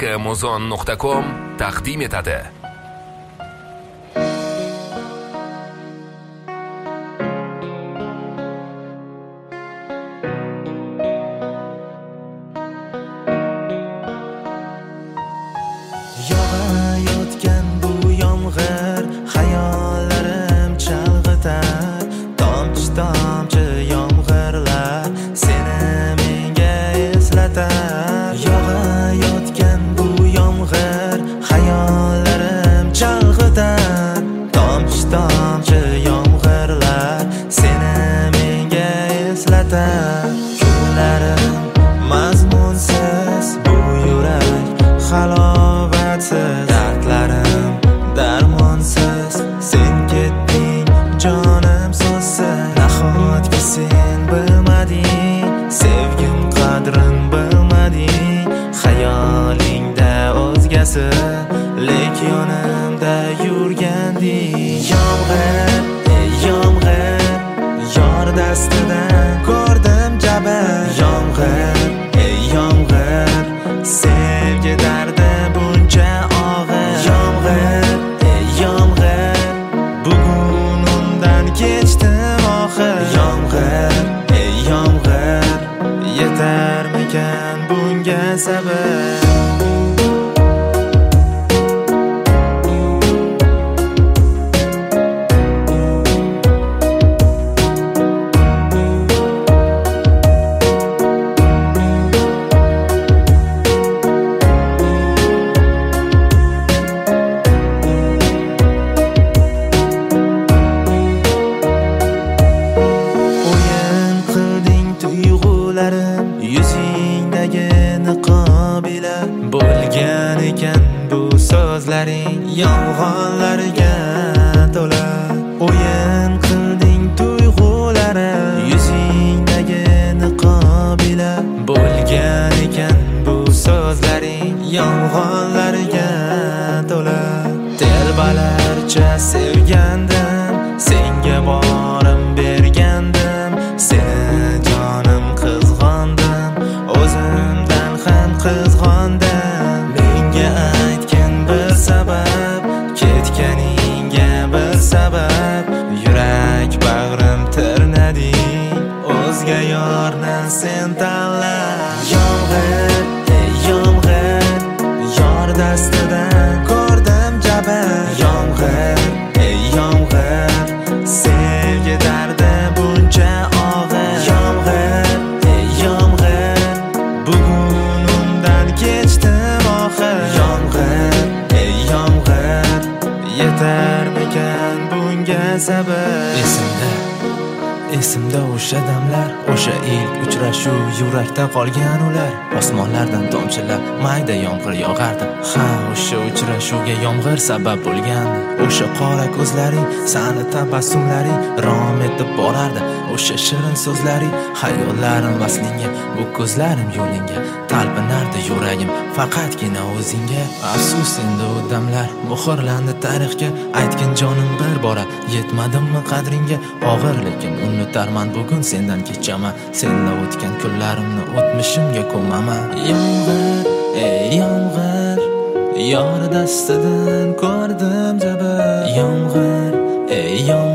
kmuzon.com taqdim etadi. Yog'ayotgan bu yomg'ir hayollarim chalg'itar. Tomchi yomg'irlar seni menga eslatar. Yog'ayotgan bu yomg'ir hayollarim chalg'itar. Tomchi yomg'irlar seni menga eslatar. Kunlarim mazmunsiz, bu yurak halovatsiz, dardlarim darmonsiz, sen ketding jonim so'zsiz. Nahotki sen bilmading, sevgim qadrin bilmading, xayolingda o'zgasi, lek yonimda yurganding. Yomg'ir, ey yomg'ir, yor dastidan ko'rdim jabr. Yomg'ir, ey yomg'ir, sevgi dardi buncha og'ir. Yomg'ir, ey yomg'ir, bugun undan kechdim oxir. Yomg'ir, ey yomg'ir, yetarmikan bunga sabr? Yuzingdagi niqob ila bo'lgan ekan bu so'zlaring, yolg'onlarga to'la. O'yin qilding tuyg'ularim, yuzingdagi niqob ila bo'lgan ekan bu so'zlaring, yolg'onlarga to'la. Telbalarcha sevgandim, senga borim bergandim, seni jonim qizg'ondim, o'zimdan ham qizg'ondim. Menga aytgin bir sabab, ketganingga bir sabab, yurak bag'rim tirnading, o'zga yorni sen tanla. Yomg'ir, ey yomg'ir, yor dastidan ko'rdim jabr. Yomg'ir, ey yomg'ir, sevgi dardi buncha og'ir. Yomg'ir, ey yomg'ir, bugun undan kechdim oxir. Yomg'ir, ey yomg'ir, yetarmikan bunga sabr? Esimda o'sha damlar, o'sha ilk uchrashuv, yurakda qolgan ular. Osmonlardan tomchilar, mayda yomg'ir yog'ardi. Ha, o'sha uchrashuvga yomg'ir sabab bo'lgandi. O'sha qora ko'zlaring, sani tabassumlaring rom etib borardi. O'sha shirin so'zlaring, xayollarim vaslinga, bu ko'zlarim yo'lingga talpinardi yuragim faqatgina o'zingga. Afsus endi u damlar muhrlandi tarixga. Aytgin jonim bir bora, yetmadimmi qadringga? Og'ir lekin unutarman bugun sendan kechaman. Senla o'tgan kunlarimni o'tmishimga ko'maman. Yomg'ir, ey yomg'ir, yor dastidan ko'rdim jabr. Yomg'ir, ey yomg'ir,